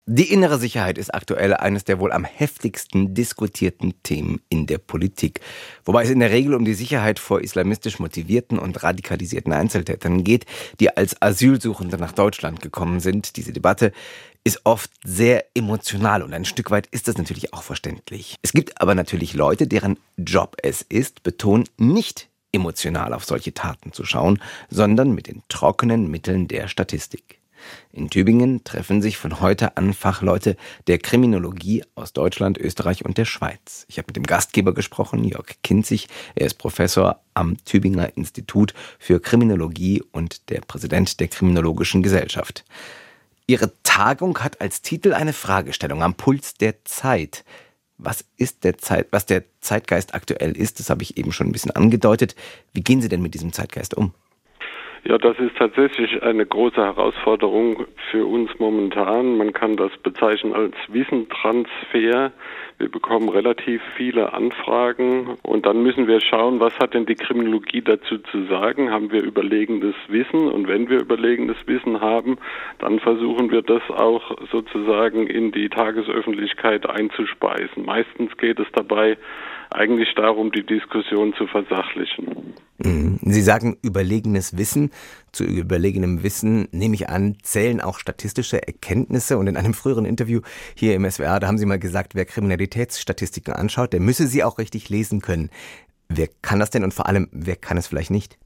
Die innere Sicherheit ist aktuell eines der wohl am heftigsten diskutierten Themen in der Politik. Wobei es in der Regel um die Sicherheit vor islamistisch motivierten und radikalisierten Einzeltätern geht, die als Asylsuchende nach Deutschland gekommen sind. Diese Debatte ist oft sehr emotional und ein Stück weit ist das natürlich auch verständlich. Es gibt aber natürlich Leute, deren Job es ist, betont nicht emotional auf solche Taten zu schauen, sondern mit den trockenen Mitteln der Statistik. In Tübingen treffen sich von heute an Fachleute der Kriminologie aus Deutschland, Österreich und der Schweiz. Ich habe mit dem Gastgeber gesprochen, Jörg Kinzig. Er ist Professor am Tübinger Institut für Kriminologie und der Präsident der Kriminologischen Gesellschaft. Ihre Tagung hat als Titel eine Fragestellung am Puls der Zeit. Was der Zeitgeist aktuell ist, das habe ich eben schon ein bisschen angedeutet. Wie gehen Sie denn mit diesem Zeitgeist um? Ja, das ist tatsächlich eine große Herausforderung für uns momentan. Man kann das bezeichnen als Wissentransfer. Wir bekommen relativ viele Anfragen und dann müssen wir schauen, was hat denn die Kriminologie dazu zu sagen? Haben wir überlegenes Wissen? Und wenn wir überlegenes Wissen haben, dann versuchen wir das auch sozusagen in die Tagesöffentlichkeit einzuspeisen. Meistens geht es dabei eigentlich darum, die Diskussion zu versachlichen. Sie sagen überlegenes Wissen. Zu überlegenem Wissen, nehme ich an, zählen auch statistische Erkenntnisse. Und in einem früheren Interview hier im SWR, da haben Sie mal gesagt, wer Kriminalitätsstatistiken anschaut, der müsse sie auch richtig lesen können. Wer kann das denn und vor allem, wer kann es vielleicht nicht?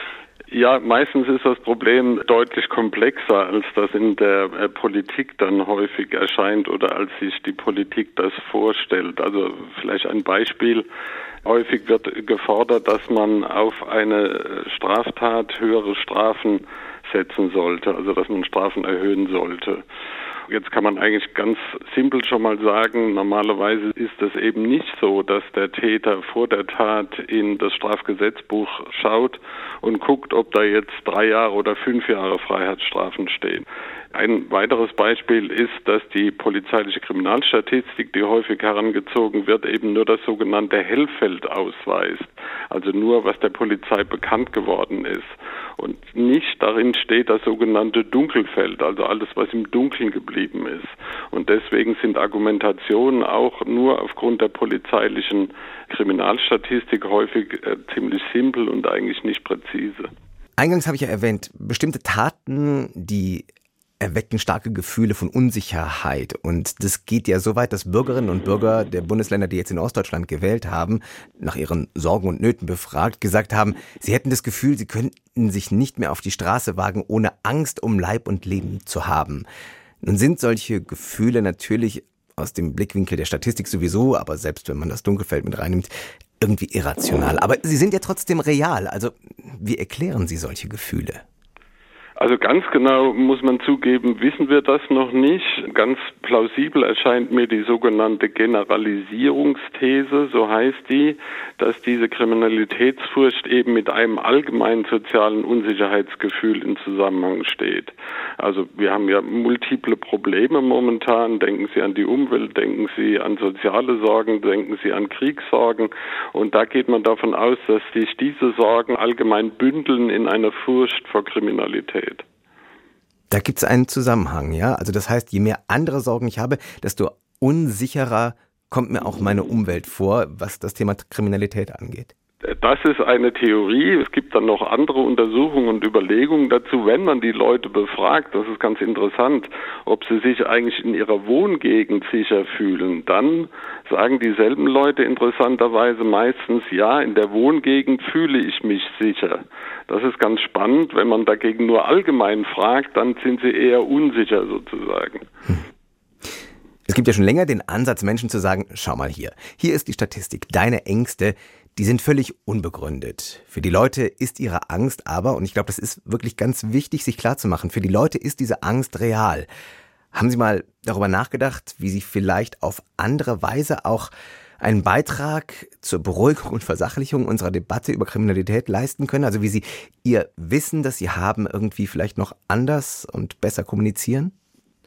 Ja, meistens ist das Problem deutlich komplexer, als das in der Politik dann häufig erscheint oder als sich die Politik das vorstellt. Also vielleicht ein Beispiel. Häufig wird gefordert, dass man auf eine Straftat höhere Strafen setzen sollte, also dass man Strafen erhöhen sollte. Jetzt kann man eigentlich ganz simpel schon mal sagen, normalerweise ist es eben nicht so, dass der Täter vor der Tat in das Strafgesetzbuch schaut und guckt, ob da jetzt 3 Jahre oder 5 Jahre Freiheitsstrafen stehen. Ein weiteres Beispiel ist, dass die polizeiliche Kriminalstatistik, die häufig herangezogen wird, eben nur das sogenannte Hellfeld ausweist. Also nur, was der Polizei bekannt geworden ist. Und nicht darin steht das sogenannte Dunkelfeld, also alles, was im Dunkeln geblieben ist. Und deswegen sind Argumentationen auch nur aufgrund der polizeilichen Kriminalstatistik häufig ziemlich simpel und eigentlich nicht präzise. Eingangs habe ich ja erwähnt, bestimmte Taten, die erwecken starke Gefühle von Unsicherheit. Und das geht ja so weit, dass Bürgerinnen und Bürger der Bundesländer, die jetzt in Ostdeutschland gewählt haben, nach ihren Sorgen und Nöten befragt, gesagt haben, sie hätten das Gefühl, sie könnten sich nicht mehr auf die Straße wagen, ohne Angst um Leib und Leben zu haben. Nun sind solche Gefühle natürlich aus dem Blickwinkel der Statistik sowieso, aber selbst wenn man das Dunkelfeld mit reinnimmt, irgendwie irrational. Aber sie sind ja trotzdem real. Also wie erklären Sie solche Gefühle? Also ganz genau muss man zugeben, wissen wir das noch nicht. Ganz plausibel erscheint mir die sogenannte Generalisierungsthese, so heißt die, dass diese Kriminalitätsfurcht eben mit einem allgemeinen sozialen Unsicherheitsgefühl in Zusammenhang steht. Also wir haben ja multiple Probleme momentan. Denken Sie an die Umwelt, denken Sie an soziale Sorgen, denken Sie an Kriegssorgen. Und da geht man davon aus, dass sich diese Sorgen allgemein bündeln in einer Furcht vor Kriminalität. Da gibt es einen Zusammenhang, ja? Also das heißt, je mehr andere Sorgen ich habe, desto unsicherer kommt mir auch meine Umwelt vor, was das Thema Kriminalität angeht. Das ist eine Theorie. Es gibt dann noch andere Untersuchungen und Überlegungen dazu, wenn man die Leute befragt, das ist ganz interessant, ob sie sich eigentlich in ihrer Wohngegend sicher fühlen. Dann sagen dieselben Leute interessanterweise meistens, ja, in der Wohngegend fühle ich mich sicher. Das ist ganz spannend. Wenn man dagegen nur allgemein fragt, dann sind sie eher unsicher sozusagen. Es gibt ja schon länger den Ansatz, Menschen zu sagen, schau mal hier ist die Statistik, deine Ängste, die sind völlig unbegründet. Für die Leute ist ihre Angst aber, und ich glaube, das ist wirklich ganz wichtig, sich klarzumachen, für die Leute ist diese Angst real. Haben Sie mal darüber nachgedacht, wie Sie vielleicht auf andere Weise auch einen Beitrag zur Beruhigung und Versachlichung unserer Debatte über Kriminalität leisten können? Also wie Sie Ihr Wissen, das Sie haben, irgendwie vielleicht noch anders und besser kommunizieren?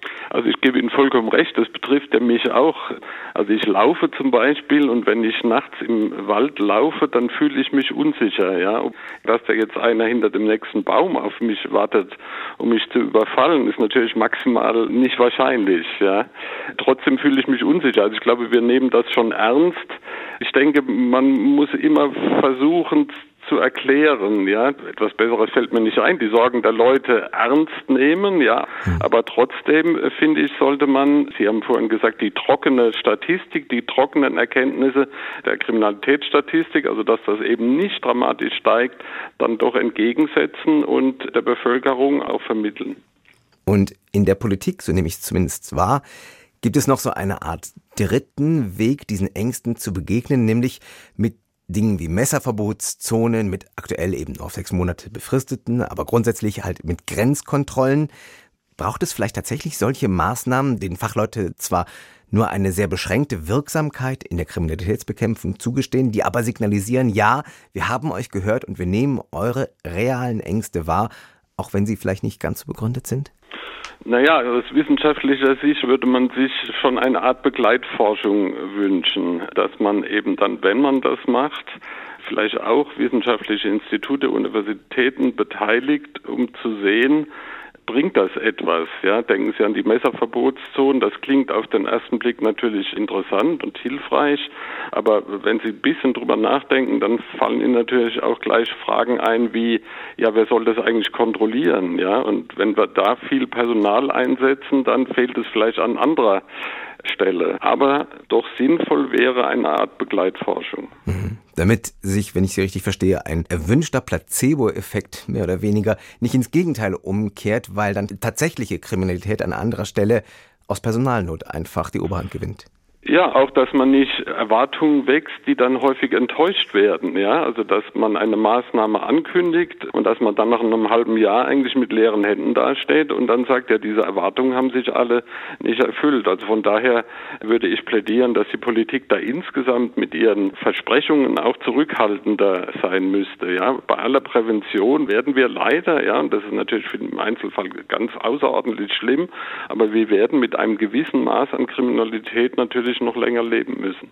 Also ich gebe Ihnen vollkommen recht, das betrifft ja mich auch. Also ich laufe zum Beispiel und wenn ich nachts im Wald laufe, dann fühle ich mich unsicher, ja. Dass da jetzt einer hinter dem nächsten Baum auf mich wartet, um mich zu überfallen, ist natürlich maximal nicht wahrscheinlich, ja. Trotzdem fühle ich mich unsicher. Also ich glaube, wir nehmen das schon ernst. Ich denke, man muss immer versuchen zu erklären, ja. Etwas Besseres fällt mir nicht ein, die Sorgen der Leute ernst nehmen, ja. Aber trotzdem, finde ich, sollte man, Sie haben vorhin gesagt, die trockene Statistik, die trockenen Erkenntnisse der Kriminalitätsstatistik, also dass das eben nicht dramatisch steigt, dann doch entgegensetzen und der Bevölkerung auch vermitteln. Und in der Politik, so nehme ich es zumindest wahr, gibt es noch so eine Art dritten Weg, diesen Ängsten zu begegnen, nämlich mit Dingen wie Messerverbotszonen, mit aktuell eben auf 6 Monate befristeten, aber grundsätzlich halt mit Grenzkontrollen. Braucht es vielleicht tatsächlich solche Maßnahmen, denen Fachleute zwar nur eine sehr beschränkte Wirksamkeit in der Kriminalitätsbekämpfung zugestehen, die aber signalisieren, ja, wir haben euch gehört und wir nehmen eure realen Ängste wahr, auch wenn sie vielleicht nicht ganz so begründet sind? Naja, aus wissenschaftlicher Sicht würde man sich schon eine Art Begleitforschung wünschen, dass man eben dann, wenn man das macht, vielleicht auch wissenschaftliche Institute, Universitäten beteiligt, um zu sehen, bringt das etwas? Ja, denken Sie an die Messerverbotszonen. Das klingt auf den ersten Blick natürlich interessant und hilfreich. Aber wenn Sie ein bisschen drüber nachdenken, dann fallen Ihnen natürlich auch gleich Fragen ein wie, ja, wer soll das eigentlich kontrollieren? Ja, und wenn wir da viel Personal einsetzen, dann fehlt es vielleicht an anderer Stelle. Aber doch sinnvoll wäre eine Art Begleitforschung. Damit sich, wenn ich Sie richtig verstehe, ein erwünschter Placebo-Effekt mehr oder weniger nicht ins Gegenteil umkehrt, weil dann tatsächliche Kriminalität an anderer Stelle aus Personalnot einfach die Oberhand gewinnt. Ja, auch, dass man nicht Erwartungen wächst, die dann häufig enttäuscht werden, ja, also dass man eine Maßnahme ankündigt und dass man dann nach einem halben Jahr eigentlich mit leeren Händen dasteht und dann sagt, ja, diese Erwartungen haben sich alle nicht erfüllt. Also von daher würde ich plädieren, dass die Politik da insgesamt mit ihren Versprechungen auch zurückhaltender sein müsste, ja. Bei aller Prävention werden wir leider, ja, und das ist natürlich für den Einzelfall ganz außerordentlich schlimm, aber wir werden mit einem gewissen Maß an Kriminalität natürlich noch länger leben müssen.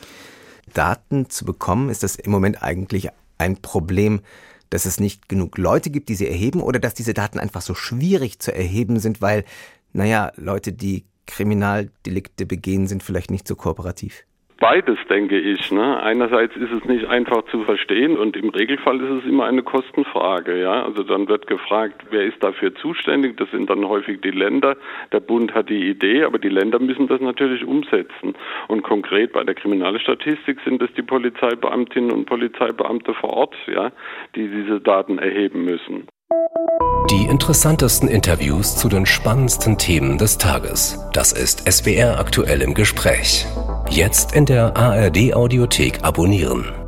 Daten zu bekommen, ist das im Moment eigentlich ein Problem, dass es nicht genug Leute gibt, die sie erheben, oder dass diese Daten einfach so schwierig zu erheben sind, weil, Leute, die Kriminaldelikte begehen, sind vielleicht nicht so kooperativ? Beides, denke ich. Einerseits ist es nicht einfach zu verstehen und im Regelfall ist es immer eine Kostenfrage. Ja? Also dann wird gefragt, wer ist dafür zuständig? Das sind dann häufig die Länder. Der Bund hat die Idee, aber die Länder müssen das natürlich umsetzen. Und konkret bei der Kriminalstatistik sind es die Polizeibeamtinnen und Polizeibeamte vor Ort, ja, die diese Daten erheben müssen. Die interessantesten Interviews zu den spannendsten Themen des Tages. Das ist SWR aktuell im Gespräch. Jetzt in der ARD Audiothek abonnieren.